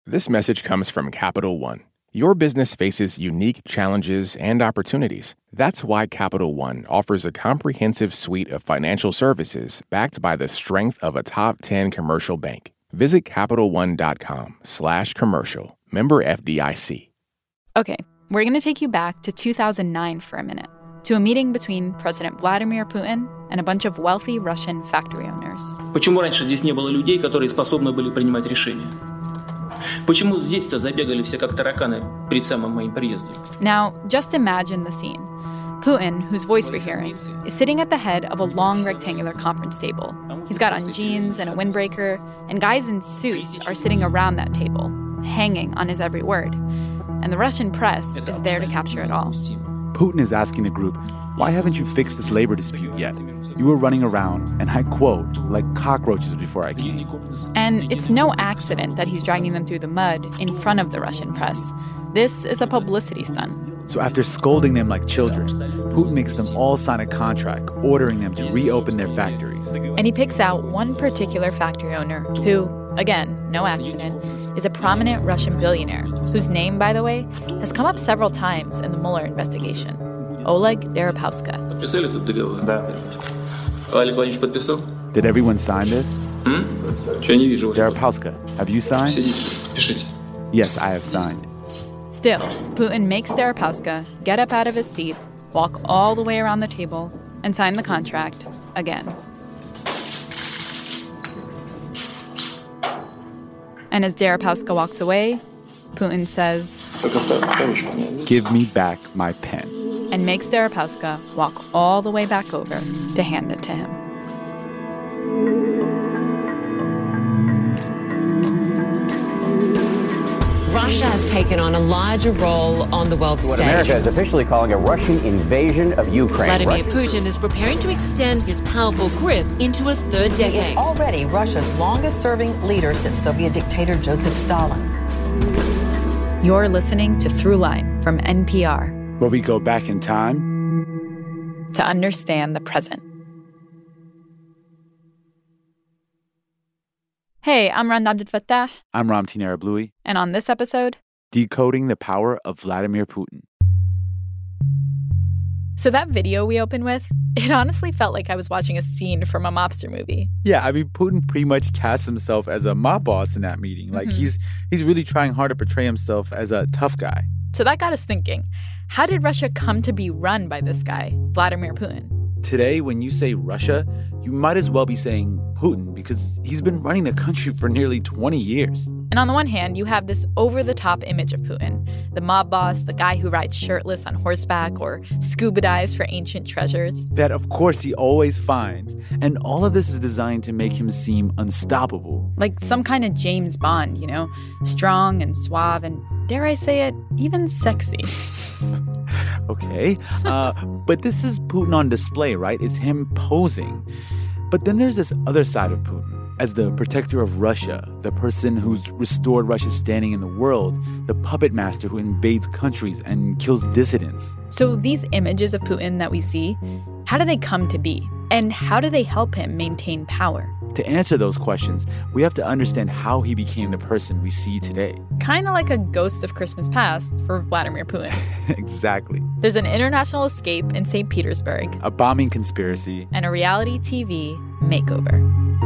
This message comes from Capital One. Your business faces unique challenges and opportunities. That's why Capital One offers a comprehensive suite of financial services backed by the strength of a top 10 commercial bank. Visit CapitalOne.com/commercial. Member FDIC. Okay, we're going to take you back to 2009 for a minute, to a meeting between President Vladimir Putin and a bunch of wealthy Russian factory owners. Почему раньше здесь не было людей, которые способны были принимать решения? Почему здесь-то забегали все как тараканы перед самым моим приездом? Now, just imagine the scene. Putin, whose voice we're hearing, is sitting at the head of a long rectangular conference table. He's got on jeans and a windbreaker, and guys in suits are sitting around that table, hanging on his every word. And the Russian press is there to capture it all. Putin is asking the group, why haven't you fixed this labor dispute yet? You were running around, and I quote, like cockroaches before I came. And it's no accident that he's dragging them through the mud in front of the Russian press. This is a publicity stunt. So after scolding them like children, Putin makes them all sign a contract ordering them to reopen their factories. And he picks out one particular factory owner who, again, no accident, is a prominent Russian billionaire whose name, by the way, has come up several times in the Mueller investigation. Oleg Deripaska. Подписали тут договор? Да. Олег Владимирович подписал? Did everyone sign this? Чего я не вижу? Deripaska, have you signed? Сидите, пишите. Yes, I have signed. Still, Putin makes Deripaska get up out of his seat, walk all the way around the table, and sign the contract again. And as Deripaska walks away, Putin says, Give me back my pen. And makes Deripaska walk all the way back over to hand it to him. Russia has taken on a larger role on the world stage. What America is officially calling a Russian invasion of Ukraine. Vladimir Putin is preparing to extend his powerful grip into a third decade. He is already Russia's longest-serving leader since Soviet dictator Joseph Stalin. You're listening to Throughline from NPR, where we go back in time to understand the present. Hey, I'm Rand Abdelfatah. I'm Ramtin Arablouei. And on this episode, decoding the power of Vladimir Putin. So that video we opened with, it honestly felt like I was watching a scene from a mobster movie. Yeah, I mean, Putin pretty much casts himself as a mob boss in that meeting. Like, he's really trying hard to portray himself as a tough guy. So that got us thinking, how did Russia come to be run by this guy, Vladimir Putin? Today, when you say Russia, you might as well be saying Putin because he's been running the country for nearly 20 years. And on the one hand, you have this over-the-top image of Putin, the mob boss, the guy who rides shirtless on horseback or scuba dives for ancient treasures. That, of course, he always finds. And all of this is designed to make him seem unstoppable. Like some kind of James Bond, you know? Strong and suave and, dare I say it, even sexy. Okay. But this is Putin on display, right? It's him posing. But then there's this other side of Putin. As the protector of Russia, the person who's restored Russia's standing in the world, the puppet master who invades countries and kills dissidents. So these images of Putin that we see, how do they come to be? And how do they help him maintain power? To answer those questions, we have to understand how he became the person we see today. Kind of like a ghost of Christmas past for Vladimir Putin. Exactly. There's an international escape in St. Petersburg, a bombing conspiracy, and a reality TV makeover.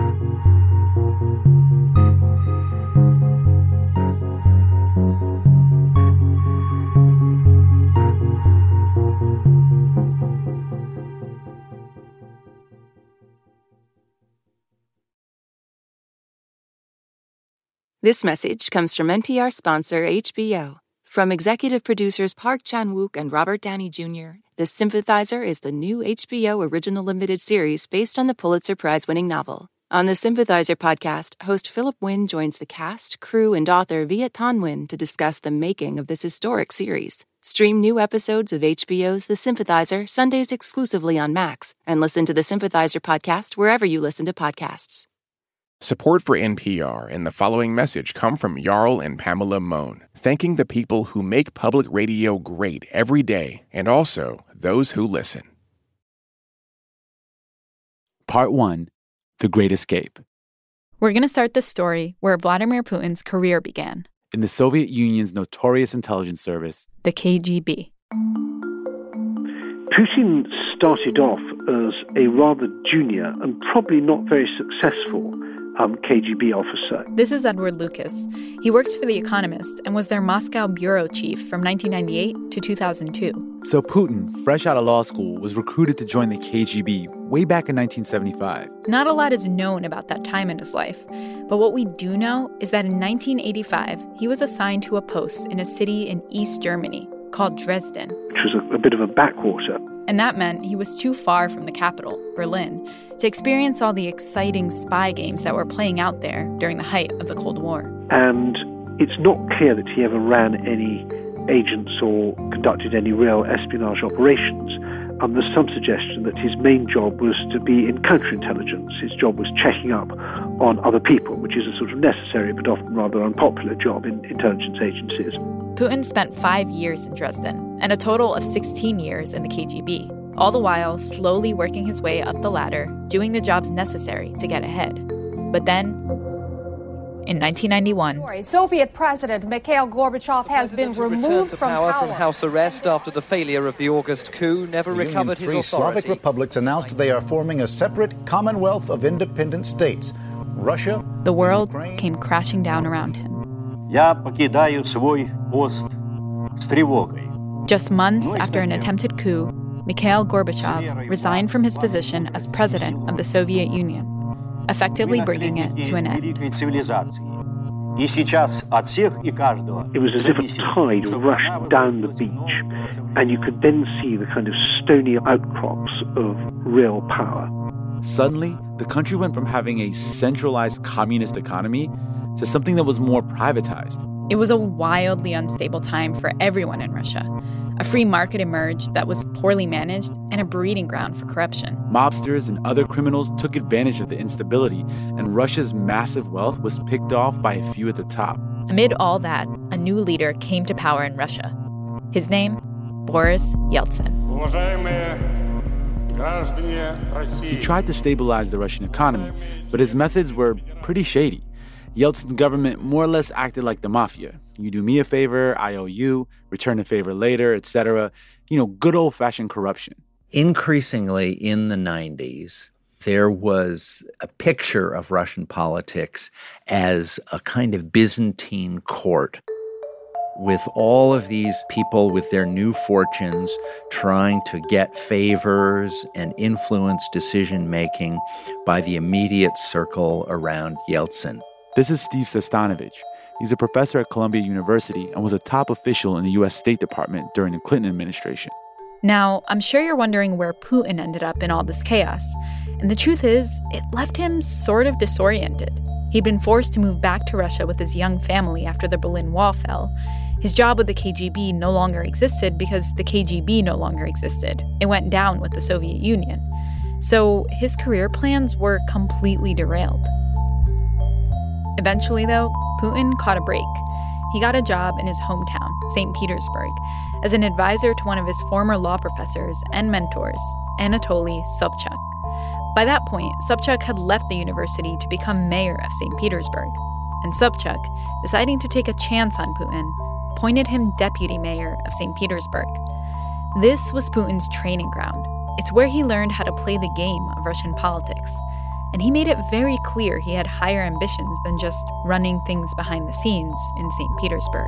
This message comes from NPR sponsor HBO. From executive producers Park Chan-wook and Robert Downey Jr., The Sympathizer is the new HBO original limited series based on the Pulitzer Prize-winning novel. On the Sympathizer podcast, host Philip Wynn joins the cast, crew, and author Viet Thanh Nguyen to discuss the making of this historic series. Stream new episodes of HBO's The Sympathizer Sundays exclusively on Max, and listen to the Sympathizer podcast wherever you listen to podcasts. Support for NPR and the following message come from Jarl and Pamela Mohn, thanking the people who make public radio great every day and also those who listen. Part 1, The Great Escape. We're going to start this story where Vladimir Putin's career began. in the Soviet Union's notorious intelligence service, the KGB. Putin started off as a rather junior and probably not very successful KGB officer. This is Edward Lucas. He worked for The Economist and was their Moscow bureau chief from 1998 to 2002. So Putin, fresh out of law school, was recruited to join the KGB way back in 1975. Not a lot is known about that time in his life, but what we do know is that in 1985, he was assigned to a post in a city in East Germany called Dresden, which was a bit of a backwater. And that meant he was too far from the capital, Berlin, to experience all the exciting spy games that were playing out there during the height of the Cold War. And it's not clear that he ever ran any agents or conducted any real espionage operations. There's some suggestion that his main job was to be in counterintelligence. His job was checking up on other people, which is a sort of necessary but often rather unpopular job in intelligence agencies. Putin spent 5 years in Dresden and a total of 16 years in the KGB, all the while slowly working his way up the ladder, doing the jobs necessary to get ahead. But then, in 1991, Soviet President Mikhail Gorbachev has been removed from power. From house arrest after the failure of the August coup, never recovered his authority. Three Slavic republics announced they are forming a separate Commonwealth of Independent States. Russia. The world came crashing down around him. Just months after an attempted coup, Mikhail Gorbachev resigned from his position as president of the Soviet Union, effectively bringing it to an end. It was as if a tide rushed down the beach, and you could then see the kind of stony outcrops of real power. Suddenly, the country went from having a centralized communist economy to something that was more privatized. It was a wildly unstable time for everyone in Russia. A free market emerged that was poorly managed and a breeding ground for corruption. Mobsters and other criminals took advantage of the instability, and Russia's massive wealth was picked off by a few at the top. Amid all that, a new leader came to power in Russia. His name, Boris Yeltsin. He tried to stabilize the Russian economy, but his methods were pretty shady. Yeltsin's government more or less acted like the mafia. You do me a favor, I owe you, return a favor later, etc. Good old-fashioned corruption. Increasingly in the 90s, there was a picture of Russian politics as a kind of Byzantine court, with all of these people with their new fortunes trying to get favors and influence decision-making by the immediate circle around Yeltsin. This is Steve Sestanovich. He's a professor at Columbia University and was a top official in the U.S. State Department during the Clinton administration. Now, I'm sure you're wondering where Putin ended up in all this chaos. And the truth is, it left him sort of disoriented. He'd been forced to move back to Russia with his young family after the Berlin Wall fell. His job with the KGB no longer existed because the KGB no longer existed. It went down with the Soviet Union. So his career plans were completely derailed. Eventually, though, Putin caught a break. He got a job in his hometown, St. Petersburg, as an advisor to one of his former law professors and mentors, Anatoly Sobchak. By that point, Sobchak had left the university to become mayor of St. Petersburg. And Sobchak, deciding to take a chance on Putin, appointed him deputy mayor of St. Petersburg. This was Putin's training ground. It's where he learned how to play the game of Russian politics. And he made it very clear he had higher ambitions than just running things behind the scenes in St. Petersburg.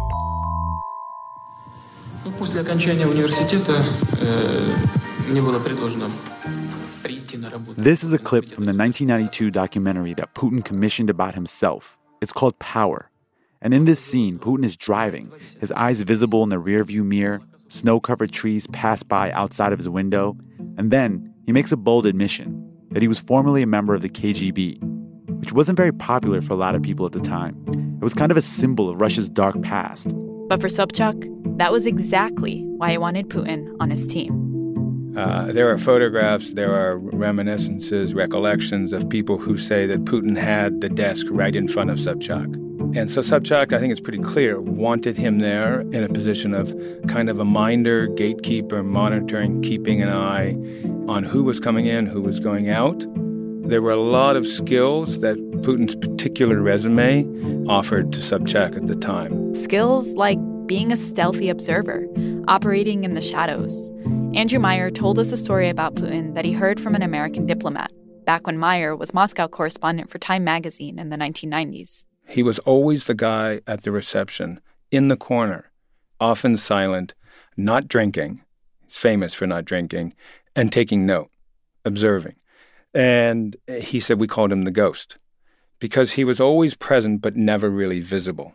После окончания университета мне было предложено прийти на работу. This is a clip from the 1992 documentary that Putin commissioned about himself. It's called Power. And in this scene, Putin is driving, his eyes visible in the rearview mirror, snow-covered trees pass by outside of his window, and then he makes a bold admission that he was formerly a member of the KGB, which wasn't very popular for a lot of people at the time. It was kind of a symbol of Russia's dark past. But for Sobchak, that was exactly why he wanted Putin on his team. There are photographs, there are reminiscences, recollections of people who say that Putin had the desk right in front of Sobchak. And so Sobchak, I think it's pretty clear, wanted him there in a position of kind of a minder, gatekeeper, monitoring, keeping an eye on who was coming in, who was going out. There were a lot of skills that Putin's particular resume offered to Sobchak at the time. Skills like being a stealthy observer, operating in the shadows. Andrew Meyer told us a story about Putin that he heard from an American diplomat back when Meyer was Moscow correspondent for Time magazine in the 1990s. He was always the guy at the reception, in the corner, often silent, not drinking. He's famous for not drinking, and taking note, observing. And he said we called him the ghost because he was always present but never really visible.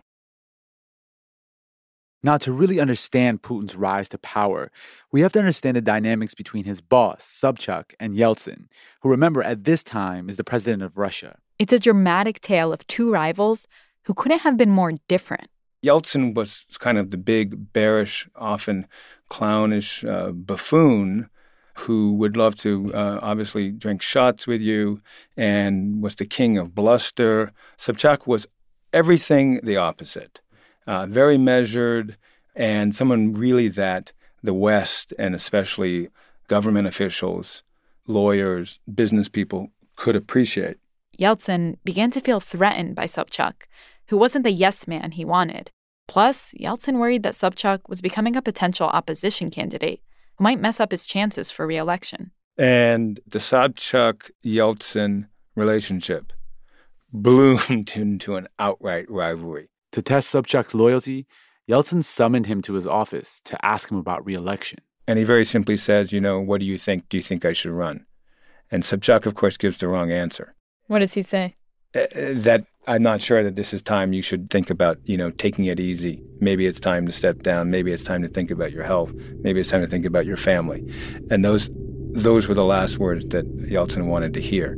Now, to really understand Putin's rise to power, we have to understand the dynamics between his boss, Sobchak, and Yeltsin, who, remember, at this time is the president of Russia. It's a dramatic tale of two rivals who couldn't have been more different. Yeltsin was kind of the big, bearish, often clownish buffoon who would love to obviously drink shots with you and was the king of bluster. Sobchak was everything the opposite. Very measured, and someone really that the West, and especially government officials, lawyers, business people, could appreciate. Yeltsin began to feel threatened by Sobchak, who wasn't the yes man he wanted. Plus, Yeltsin worried that Sobchak was becoming a potential opposition candidate who might mess up his chances for re-election. And the Sobchak-Yeltsin relationship bloomed into an outright rivalry. To test Sobchak's loyalty, Yeltsin summoned him to his office to ask him about re-election. And he very simply says, what do you think? Do you think I should run? And Sobchak, of course, gives the wrong answer. What does he say? That I'm not sure that this is time you should think about, taking it easy. Maybe it's time to step down. Maybe it's time to think about your health. Maybe it's time to think about your family. And those were the last words that Yeltsin wanted to hear.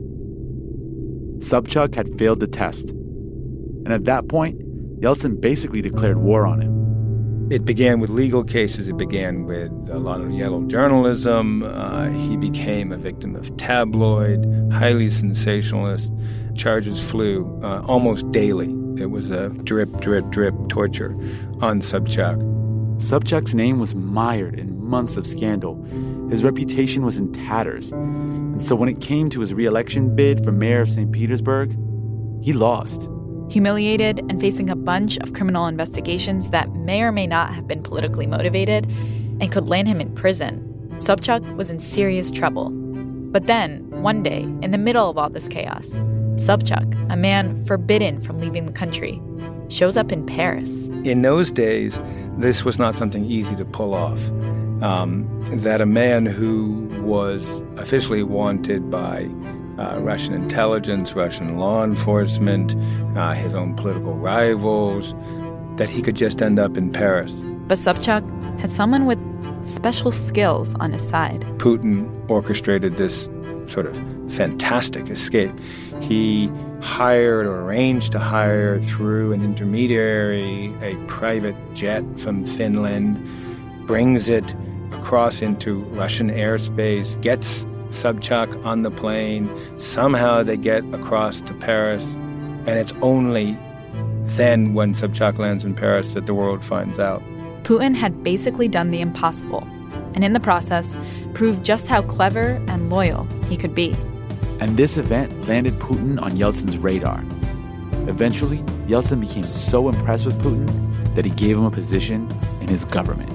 Sobchak had failed the test. And at that point, Yeltsin basically declared war on him. It began with legal cases. It began with a lot of yellow journalism. He became a victim of tabloid, highly sensationalist. Charges flew almost daily. It was a drip, drip, drip torture on Sobchak. Sobchak's name was mired in months of scandal. His reputation was in tatters. And so when it came to his re-election bid for mayor of St. Petersburg, he lost. Humiliated and facing a bunch of criminal investigations that may or may not have been politically motivated and could land him in prison, Sobchak was in serious trouble. But then, one day, in the middle of all this chaos, Sobchak, a man forbidden from leaving the country, shows up in Paris. In those days, this was not something easy to pull off. That a man who was officially wanted by Russian intelligence, Russian law enforcement, his own political rivals, that he could just end up in Paris. But Sobchak had someone with special skills on his side. Putin orchestrated this sort of fantastic escape. He hired or arranged to hire through an intermediary a private jet from Finland, brings it across into Russian airspace, gets Sobchak on the plane. Somehow they get across to Paris, and it's only then when Sobchak lands in Paris that the world finds out. Putin had basically done the impossible, and in the process, proved just how clever and loyal he could be. And this event landed Putin on Yeltsin's radar. Eventually, Yeltsin became so impressed with Putin that he gave him a position in his government.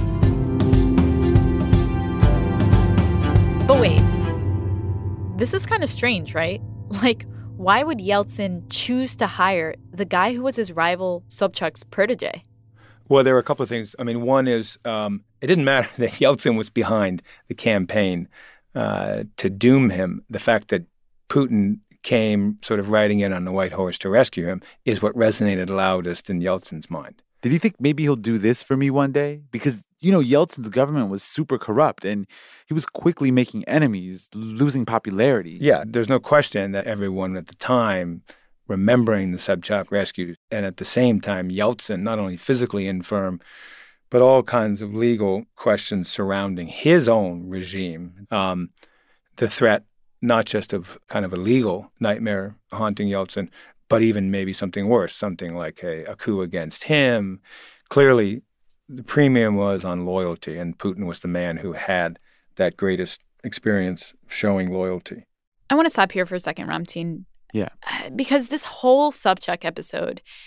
But wait, this is kind of strange, right? Like, why would Yeltsin choose to hire the guy who was his rival, Sobchak's protege? Well, there were a couple of things. I mean, one is it didn't matter that Yeltsin was behind the campaign to doom him. The fact that Putin came sort of riding in on the white horse to rescue him is what resonated loudest in Yeltsin's mind. Did he think maybe he'll do this for me one day? Because, Yeltsin's government was super corrupt and he was quickly making enemies, losing popularity. Yeah, there's no question that everyone at the time remembering the Sobchak rescue, and at the same time, Yeltsin, not only physically infirm, but all kinds of legal questions surrounding his own regime. The threat, not just of kind of a legal nightmare haunting Yeltsin, but even maybe something worse, something like a coup against him. Clearly, the premium was on loyalty, and Putin was the man who had that greatest experience showing loyalty. I want to stop here for a second, Ramtin. Yeah. Because this whole Sobchak episode,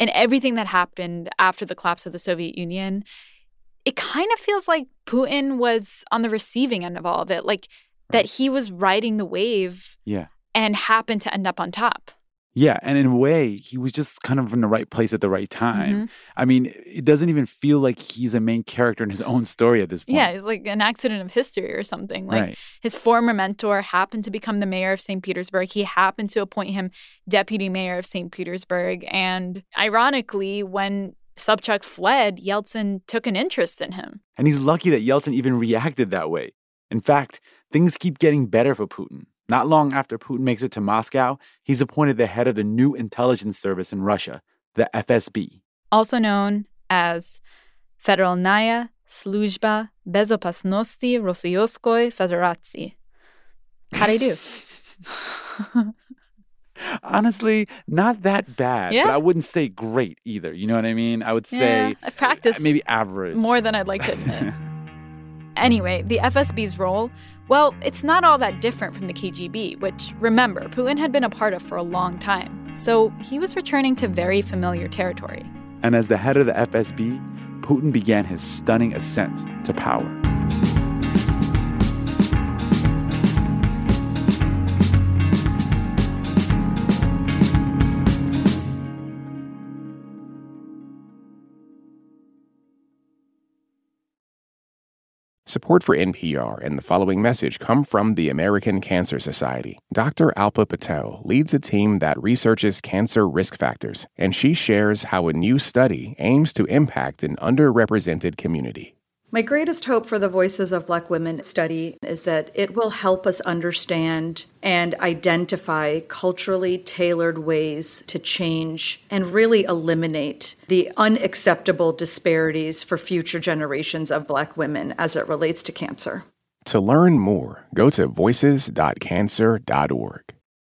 and everything that happened after the collapse of the Soviet Union, it kind of feels like Putin was on the receiving end of all of it, like that he was riding the wave and happened to end up on top. Yeah, and in a way, he was just kind of in the right place at the right time. I mean, it doesn't even feel like he's a main character in his own story at this point. Yeah, he's like an accident of history or something. Like his former mentor happened to become the mayor of St. Petersburg. He happened to appoint him deputy mayor of St. Petersburg. And ironically, when Sobchak fled, Yeltsin took an interest in him. And he's lucky that Yeltsin even reacted that way. In fact, things keep getting better for Putin. Not long after Putin makes it to Moscow, he's appointed the head of the new intelligence service in Russia, the FSB. Also known as Federalnaya Sluzhba Bezopasnosti Rossiyskoi Federatsii. How'd I do? Honestly, not that bad, but I wouldn't say great either. You know what I mean? I would say I've practiced maybe average. More than I'd like to admit. Anyway, the FSB's role, well, it's not all that different from the KGB, which, remember, Putin had been a part of for a long time. So he was returning to very familiar territory. And as the head of the FSB, Putin began his stunning ascent to power. Support for NPR and the following message come from the American Cancer Society. Dr. Alpa Patel leads a team that researches cancer risk factors, and she shares how a new study aims to impact an underrepresented community. My greatest hope for the Voices of Black Women study is that it will help us understand and identify culturally tailored ways to change and really eliminate the unacceptable disparities for future generations of Black women as it relates to cancer. To learn more, go to voices.cancer.org.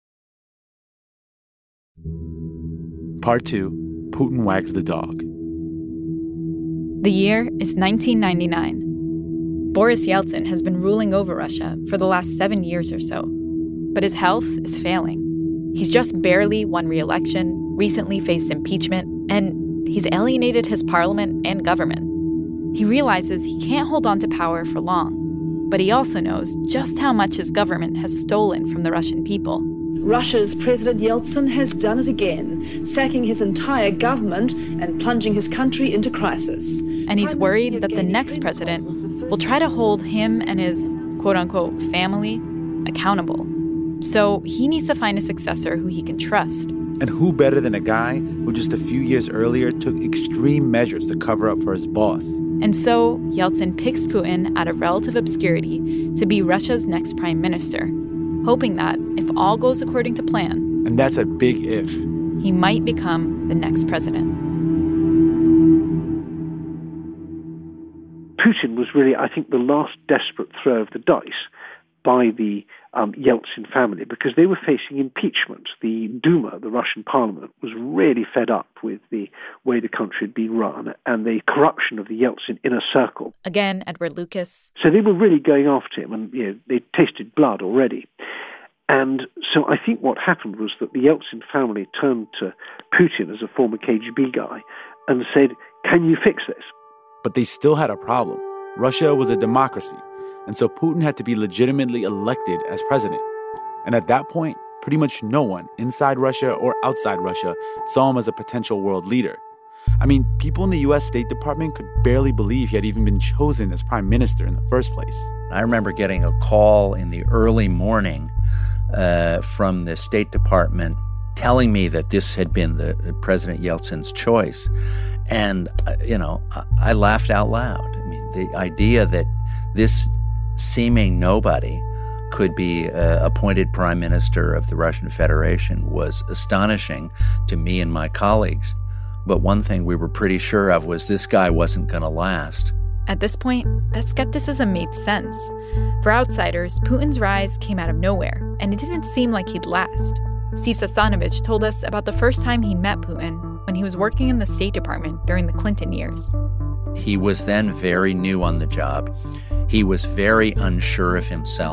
Part 2, Putin Wags the Dog. The year is 1999. Boris Yeltsin has been ruling over Russia for the last 7 years or so, but his health is failing. He's just barely won re-election, recently faced impeachment, and he's alienated his parliament and government. He realizes he can't hold on to power for long, but he also knows just how much his government has stolen from the Russian people. Russia's President Yeltsin has done it again, sacking his entire government and plunging his country into crisis. And he's worried that the next president will try to hold him and his quote-unquote family accountable. So he needs to find a successor who he can trust. And who better than a guy who just a few years earlier took extreme measures to cover up for his boss? And so Yeltsin picks Putin out of relative obscurity to be Russia's next prime minister, hoping that, if all goes according to plan, and that's a big if, he might become the next president. Putin was really, I think, the last desperate throw of the dice by the Yeltsin family because they were facing impeachment. The Duma, the Russian parliament, was really fed up with the way the country had been run and the corruption of the Yeltsin inner circle. Again, Edward Lucas. So they were really going after him, and they tasted blood already. And so I think what happened was that the Yeltsin family turned to Putin as a former KGB guy and said, "Can you fix this?" But they still had a problem. Russia was a democracy, and so Putin had to be legitimately elected as president. And at that point, pretty much no one inside Russia or outside Russia saw him as a potential world leader. I mean, people in the U.S. State Department could barely believe he had even been chosen as prime minister in the first place. I remember getting a call in the early morning from the State Department telling me that this had been the President Yeltsin's choice. And, I laughed out loud. I mean, the idea that this seeming nobody could be appointed prime minister of the Russian Federation was astonishing to me and my colleagues. But one thing we were pretty sure of was this guy wasn't going to last. At this point, that skepticism made sense. For outsiders, Putin's rise came out of nowhere, and it didn't seem like he'd last. Steve Sestanovich told us about the first time he met Putin when he was working in the State Department during the Clinton years. He was then very new on the job. He was very unsure of himself.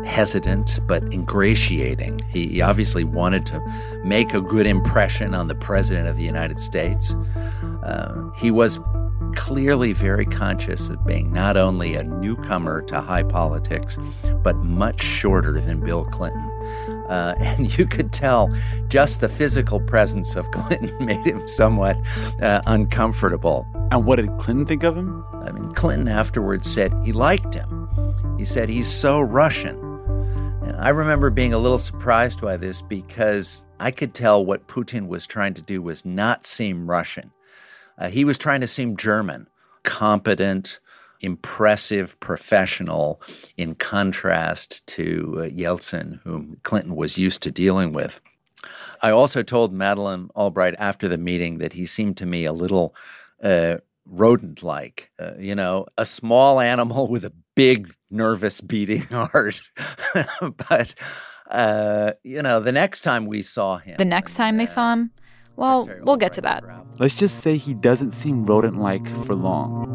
hesitant but ingratiating. He obviously wanted to make a good impression on the President of the United States. He was clearly very conscious of being not only a newcomer to high politics, but much shorter than Bill Clinton. And you could tell just the physical presence of Clinton made him somewhat uncomfortable. And what did Clinton think of him? I mean, Clinton afterwards said he liked him. He said he's so Russian. And I remember being a little surprised by this because I could tell what Putin was trying to do was not seem Russian. He was trying to seem German, competent, impressive professional, in contrast to Yeltsin, whom Clinton was used to dealing with. I also told Madeleine Albright after the meeting that he seemed to me a little rodent-like, a small animal with a big, nervous beating heart. But, the next time we saw him... The next time they saw him? Well, we'll get to that. Let's just say he doesn't seem rodent-like for long.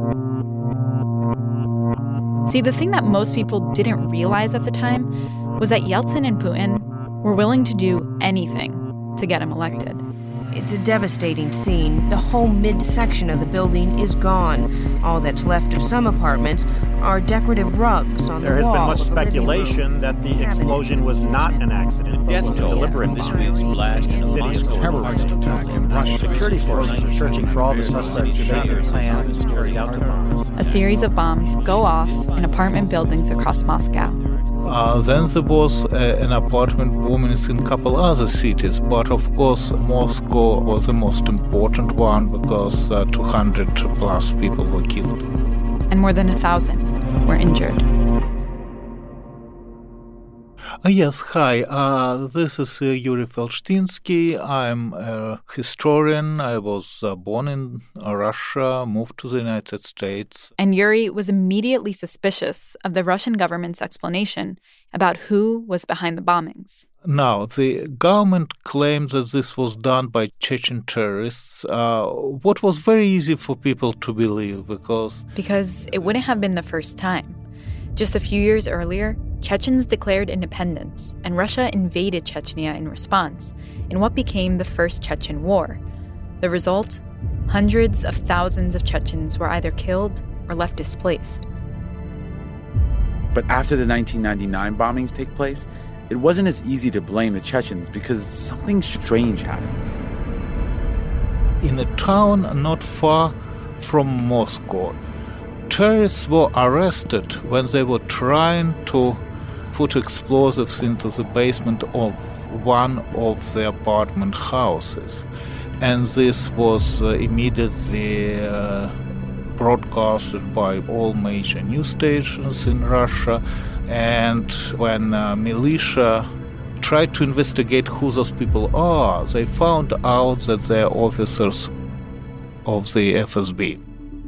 See, the thing that most people didn't realize at the time was that Yeltsin and Putin were willing to do anything to get him elected. It's a devastating scene. The whole midsection of the building is gone. All that's left of some apartments are decorative rugs on the wall. There has been much speculation that the explosion was not an accident, but was a deliberate this week's blast in a terrorist attack in Russia. Security forces are searching for all the suspects that planned and carried out the bombs. A series of bombs go off in apartment buildings across Moscow. Then there was an apartment bombings in a couple other cities, but of course Moscow was the most important one because 200 plus people were killed. And more than 1,000 were injured. Yes, hi. This is Yuri Felshtinsky. I'm a historian. I was born in Russia, moved to the United States. And Yuri was immediately suspicious of the Russian government's explanation about who was behind the bombings. Now, the government claimed that this was done by Chechen terrorists, what was very easy for people to believe because it wouldn't have been the first time. Just a few years earlier, Chechens declared independence, and Russia invaded Chechnya in response in what became the First Chechen War. The result? Hundreds of thousands of Chechens were either killed or left displaced. But after the 1999 bombings take place, it wasn't as easy to blame the Chechens because something strange happens. In a town not far from Moscow, terrorists were arrested when they were trying to put explosives into the basement of one of the apartment houses. And this was immediately broadcasted by all major news stations in Russia. And when militia tried to investigate who those people are, they found out that they're officers of the FSB.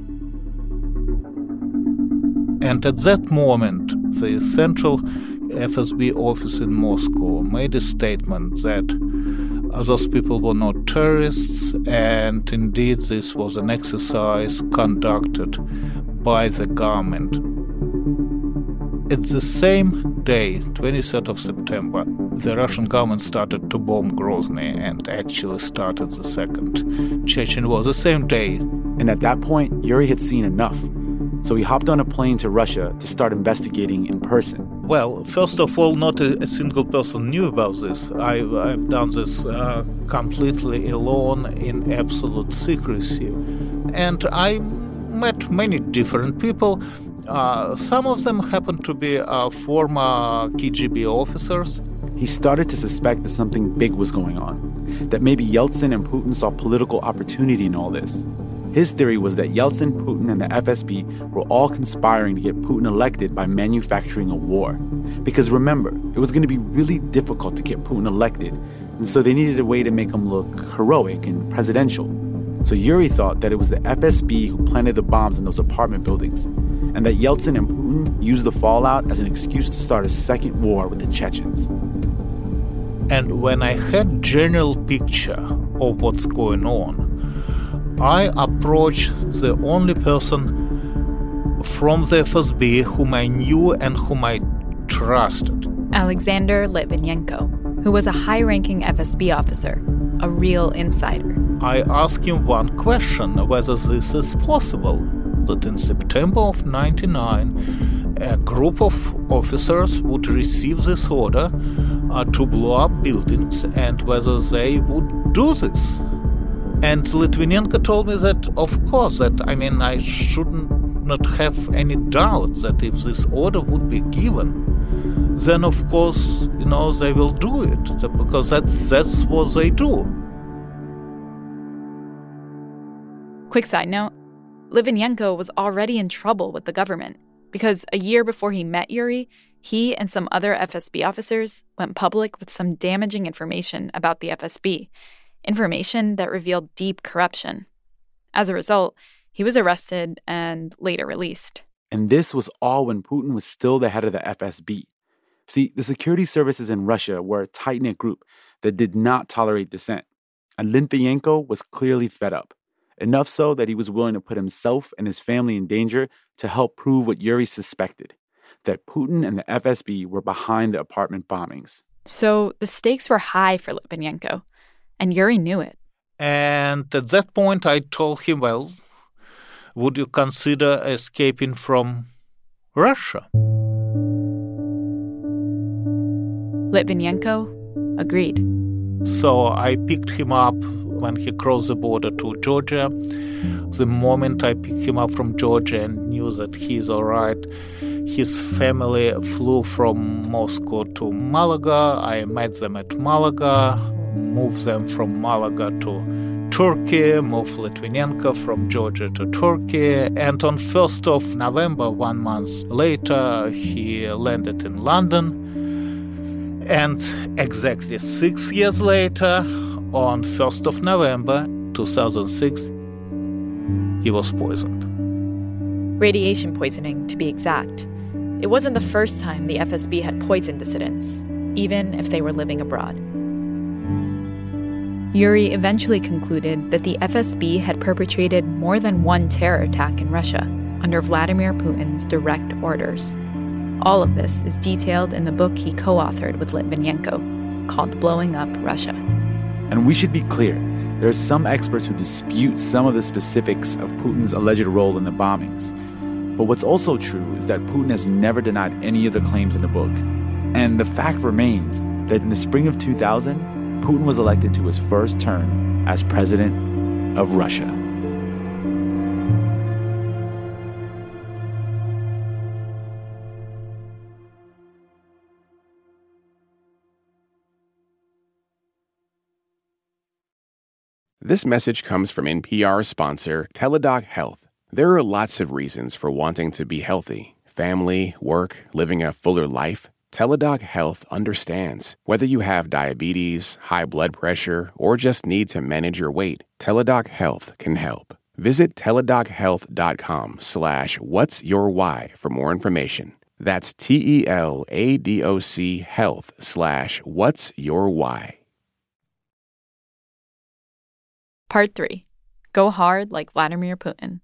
And at that moment, the central FSB office in Moscow made a statement that those people were not terrorists, and indeed this was an exercise conducted by the government. At the same day, 23rd of September, the Russian government started to bomb Grozny and actually started the Second Chechen War the same day. And at that point, Yuri had seen enough. So he hopped on a plane to Russia to start investigating in person. Well, first of all, not a single person knew about this. I've done this completely alone in absolute secrecy. And I met many different people. Some of them happened to be former KGB officers. He started to suspect that something big was going on, that maybe Yeltsin and Putin saw political opportunity in all this. His theory was that Yeltsin, Putin, and the FSB were all conspiring to get Putin elected by manufacturing a war. Because remember, it was going to be really difficult to get Putin elected, and so they needed a way to make him look heroic and presidential. So Yuri thought that it was the FSB who planted the bombs in those apartment buildings, and that Yeltsin and Putin used the fallout as an excuse to start a second war with the Chechens. And when I had general picture of what's going on, I approached the only person from the FSB whom I knew and whom I trusted. Alexander Litvinenko, who was a high-ranking FSB officer, a real insider. I asked him one question, whether this is possible, that in September of 1999, a group of officers would receive this order to blow up buildings and whether they would do this. And Litvinenko told me that, of course, I shouldn't not have any doubt that if this order would be given, then, of course, they will do it, because that's what they do. Quick side note, Litvinenko was already in trouble with the government because a year before he met Yuri, he and some other FSB officers went public with some damaging information about the FSB, information that revealed deep corruption. As a result, he was arrested and later released. And this was all when Putin was still the head of the FSB. See, the security services in Russia were a tight-knit group that did not tolerate dissent. And Litvinenko was clearly fed up, enough so that he was willing to put himself and his family in danger to help prove what Yuri suspected, that Putin and the FSB were behind the apartment bombings. So the stakes were high for Litvinenko, and Yuri knew it. And at that point, I told him, well, would you consider escaping from Russia? Litvinenko agreed. So I picked him up when he crossed the border to Georgia. The moment I picked him up from Georgia and knew that he's all right, his family flew from Moscow to Malaga. I met them at Malaga, moved them from Malaga to Turkey, moved Litvinenko from Georgia to Turkey. And on 1st of November, 1 month later, he landed in London. And exactly 6 years later, on 1st of November 2006, he was poisoned. Radiation poisoning, to be exact. It wasn't the first time the FSB had poisoned dissidents, even if they were living abroad. Yuri eventually concluded that the FSB had perpetrated more than one terror attack in Russia under Vladimir Putin's direct orders. All of this is detailed in the book he co-authored with Litvinenko called Blowing Up Russia. And we should be clear, there are some experts who dispute some of the specifics of Putin's alleged role in the bombings. But what's also true is that Putin has never denied any of the claims in the book. And the fact remains that in the spring of 2000, Putin was elected to his first term as president of Russia. This message comes from NPR sponsor Teladoc Health. There are lots of reasons for wanting to be healthy. Family, work, living a fuller life. Teladoc Health understands. Whether you have diabetes, high blood pressure, or just need to manage your weight, Teladoc Health can help. Visit teladochealth.com/whatsyourwhy for more information. That's TELADOC health/whatsyourwhy. Part 3. Go hard like Vladimir Putin.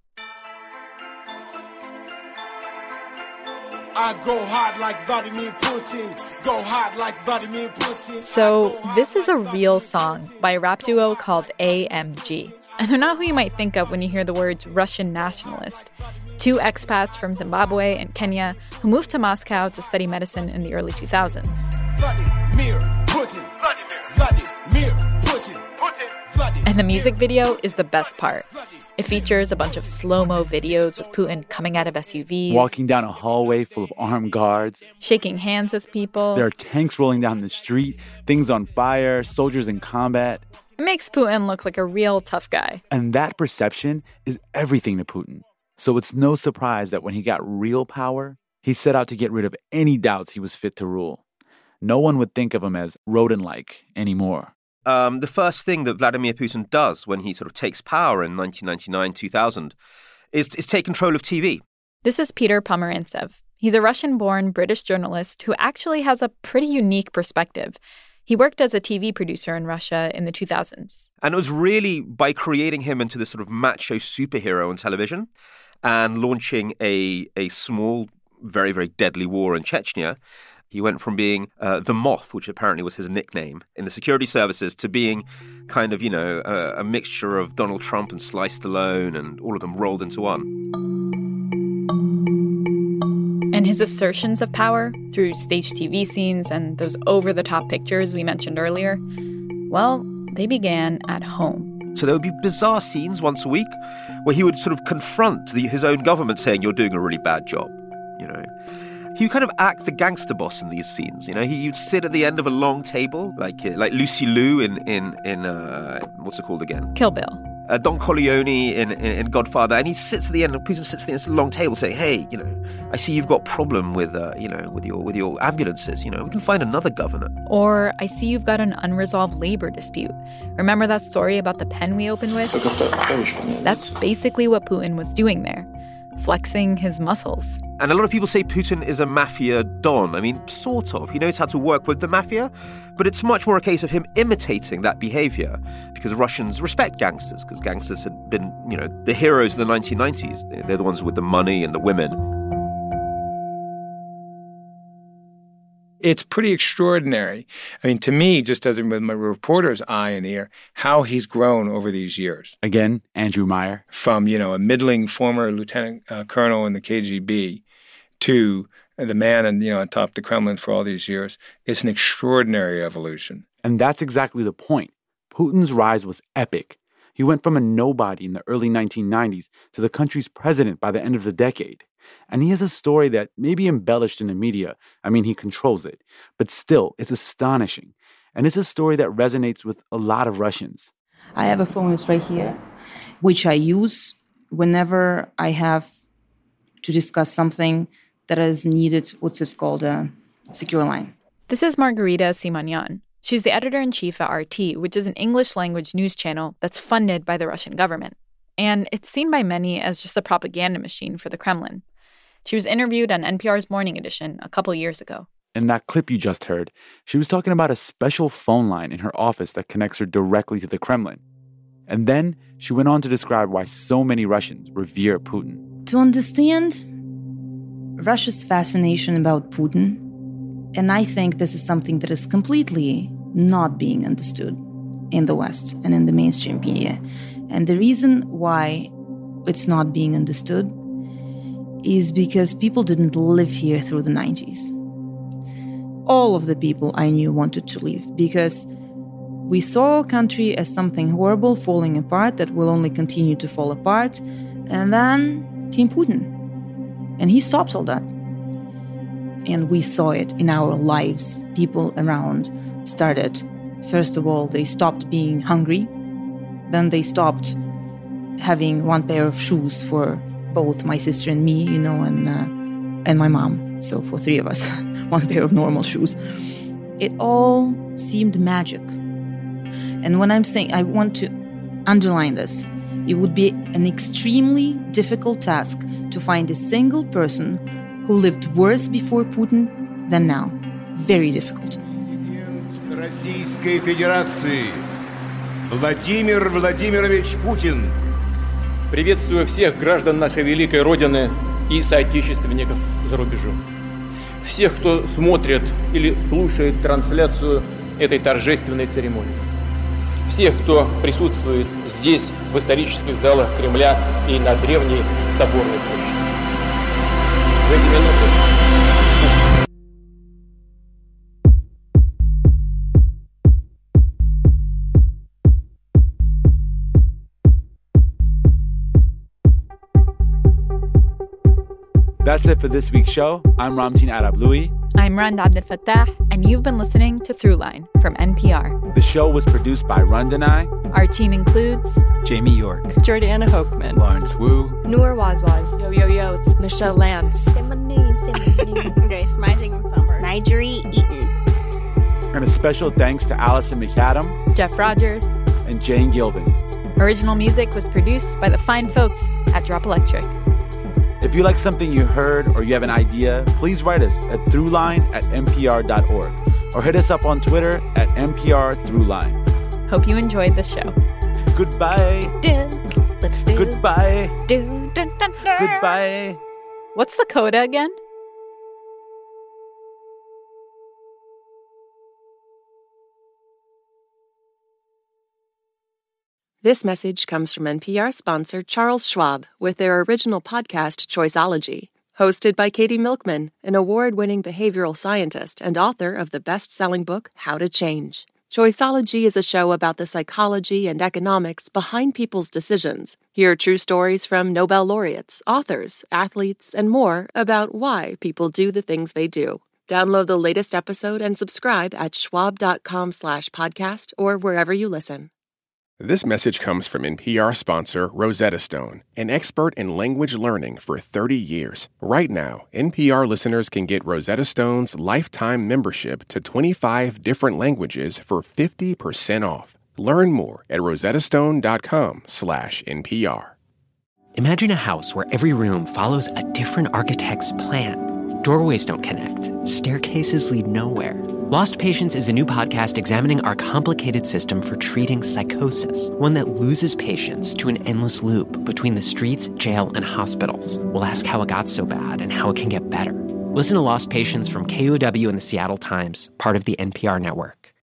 I go hard like Vladimir Putin. Go hard like Vladimir Putin. So this is a real song by a rap duo called AMG. And they're not who you might think of when you hear the words Russian nationalist. Two expats from Zimbabwe and Kenya who moved to Moscow to study medicine in the early 2000s. Vladimir Putin. Vladimir Putin. And the music video is the best part. It features a bunch of slow-mo videos with Putin coming out of SUVs, walking down a hallway full of armed guards, shaking hands with people. There are tanks rolling down the street, things on fire, soldiers in combat. It makes Putin look like a real tough guy. And that perception is everything to Putin. So it's no surprise that when he got real power, he set out to get rid of any doubts he was fit to rule. No one would think of him as rodent-like anymore. The first thing that Vladimir Putin does when he sort of takes power in 1999-2000 is take control of TV. This is Peter Pomerantsev. He's a Russian-born British journalist who actually has a pretty unique perspective. He worked as a TV producer in Russia in the 2000s. And it was really by creating him into this sort of macho superhero on television and launching a small, very, very deadly war in Chechnya He went from being the Moth, which apparently was his nickname, in the security services, to being kind of, a mixture of Donald Trump and Sly Stallone and all of them rolled into one. And his assertions of power through staged TV scenes and those over-the-top pictures we mentioned earlier, well, they began at home. So there would be bizarre scenes once a week where he would sort of confront his own government saying, you're doing a really bad job, He would kind of act the gangster boss in these scenes, He'd sit at the end of a long table, like Lucy Liu in what's it called again? Kill Bill. Don Corleone in Godfather, and he sits at the end, Putin sits at the end of a long table saying, hey, I see you've got a problem with your ambulances, we can find another governor. Or, I see you've got an unresolved labor dispute. Remember that story about the pen we opened with? That's basically what Putin was doing there, flexing his muscles. And a lot of people say Putin is a mafia don. I mean, sort of. He knows how to work with the mafia, but it's much more a case of him imitating that behavior because Russians respect gangsters, because gangsters had been, the heroes of the 1990s. They're the ones with the money and the women. It's pretty extraordinary. I mean, to me, just as with my reporter's eye and ear, how he's grown over these years. Again, Andrew Meyer. From, a middling former lieutenant colonel in the KGB to the man atop the Kremlin for all these years. It's an extraordinary evolution. And that's exactly the point. Putin's rise was epic. He went from a nobody in the early 1990s to the country's president by the end of the decade. And he has a story that may be embellished in the media. I mean, he controls it. But still, it's astonishing. And it's a story that resonates with a lot of Russians. I have a phone, it's right here, which I use whenever I have to discuss something that is needed, what's it called, a secure line. This is Margarita Simonyan. She's the editor-in-chief at RT, which is an English-language news channel that's funded by the Russian government. And it's seen by many as just a propaganda machine for the Kremlin. She was interviewed on NPR's Morning Edition a couple years ago. In that clip you just heard, she was talking about a special phone line in her office that connects her directly to the Kremlin. And then she went on to describe why so many Russians revere Putin. To understand Russia's fascination about Putin, and I think this is something that is completely not being understood in the West and in the mainstream media. And the reason why it's not being understood is because people didn't live here through the 90s. All of the people I knew wanted to leave because we saw our country as something horrible falling apart that will only continue to fall apart. And then came Putin. And he stopped all that. And we saw it in our lives. People around started, first of all, they stopped being hungry. Then they stopped having one pair of shoes for both my sister and me, and my mom. So for three of us, one pair of normal shoes. It all seemed magic. And when I'm saying I want to underline this, it would be an extremely difficult task to find a single person who lived worse before Putin than now. Very difficult. Президент Российской Федерации Владимир Владимирович Путин. Приветствую всех граждан нашей великой Родины и соотечественников за рубежом. Всех, кто смотрит или слушает трансляцию этой торжественной церемонии. Всех, кто присутствует здесь, в исторических залах Кремля и на древней Соборной площади. В эти минуты... That's it for this week's show. I'm Ramtin Arablouei. I'm Rand Abdel Fattah, and you've been listening to Throughline from NPR. The show was produced by Rund and I. Our team includes Jamie York, Jordana Hochman, Lawrence Wu, Noor Wazwaz, Yo, it's Michelle Lance. Say my name. Grace Rising Summer. Nigeri Eaton. And a special thanks to Allison McAdam, Jeff Rogers, and Jane Gilvin. Original music was produced by the fine folks at Drop Electric. If you like something you heard or you have an idea, please write us at throughline@npr.org or hit us up on Twitter at NPR_Throughline. Hope you enjoyed the show. Goodbye. Goodbye. Goodbye. What's the coda again? This message comes from NPR sponsor Charles Schwab with their original podcast, Choiceology. Hosted by Katie Milkman, an award-winning behavioral scientist and author of the best-selling book, How to Change. Choiceology is a show about the psychology and economics behind people's decisions. Hear true stories from Nobel laureates, authors, athletes, and more about why people do the things they do. Download the latest episode and subscribe at schwab.com/podcast or wherever you listen. This message comes from NPR sponsor Rosetta Stone, an expert in language learning for 30 years. Right now, NPR listeners can get Rosetta Stone's lifetime membership to 25 different languages for 50% off. Learn more at rosettastone.com/NPR. Imagine a house where every room follows a different architect's plan. Doorways don't connect. Staircases lead nowhere. Lost Patients is a new podcast examining our complicated system for treating psychosis, one that loses patients to an endless loop between the streets, jail, and hospitals. We'll ask how it got so bad and how it can get better. Listen to Lost Patients from KUOW and the Seattle Times, part of the NPR network.